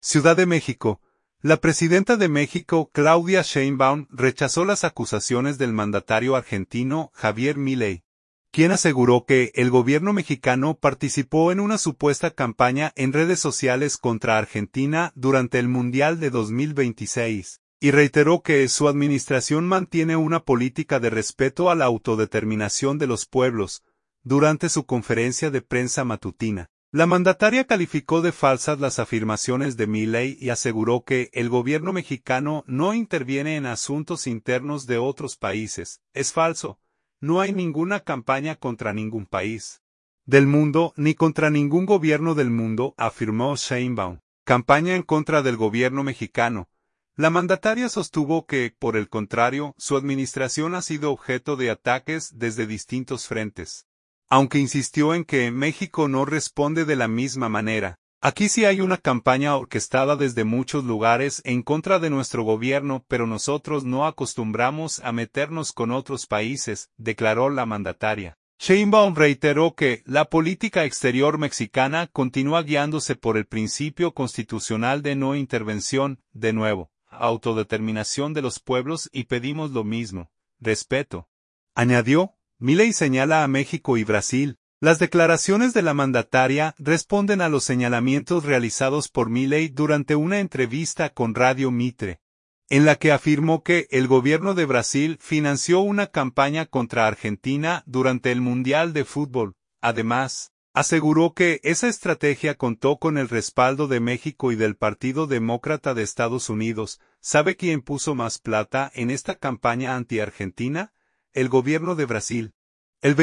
Ciudad de México. La presidenta de México, Claudia Sheinbaum, rechazó las acusaciones del mandatario argentino, Javier Milei, quien aseguró que el gobierno mexicano participó en una supuesta campaña en redes sociales contra Argentina durante el Mundial de 2026, y reiteró que su administración mantiene una política de respeto a la autodeterminación de los pueblos. Durante su conferencia de prensa matutina, la mandataria calificó de falsas las afirmaciones de Milei y aseguró que el gobierno mexicano no interviene en asuntos internos de otros países. Es falso. No hay ninguna campaña contra ningún país del mundo ni contra ningún gobierno del mundo, afirmó Sheinbaum. Campaña en contra del gobierno mexicano. La mandataria sostuvo que, por el contrario, su administración ha sido objeto de ataques desde distintos frentes. Aunque insistió en que México no responde de la misma manera. Aquí sí hay una campaña orquestada desde muchos lugares en contra de nuestro gobierno, pero nosotros no acostumbramos a meternos con otros países, declaró la mandataria. Sheinbaum reiteró que la política exterior mexicana continúa guiándose por el principio constitucional de no intervención, de nuevo, autodeterminación de los pueblos y pedimos lo mismo, respeto. Añadió. Milei señala a México y Brasil. Las declaraciones de la mandataria responden a los señalamientos realizados por Milei durante una entrevista con Radio Mitre, en la que afirmó que el gobierno de Brasil financió una campaña contra Argentina durante el Mundial de Fútbol. Además, aseguró que esa estrategia contó con el respaldo de México y del Partido Demócrata de Estados Unidos. ¿Sabe quién puso más plata en esta campaña anti-Argentina? El gobierno de Brasil. El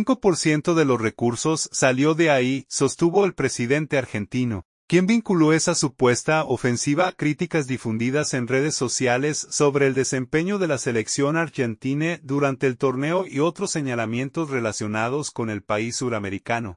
25% de los recursos salió de ahí, sostuvo el presidente argentino, quien vinculó esa supuesta ofensiva a críticas difundidas en redes sociales sobre el desempeño de la selección argentina durante el torneo y otros señalamientos relacionados con el país suramericano.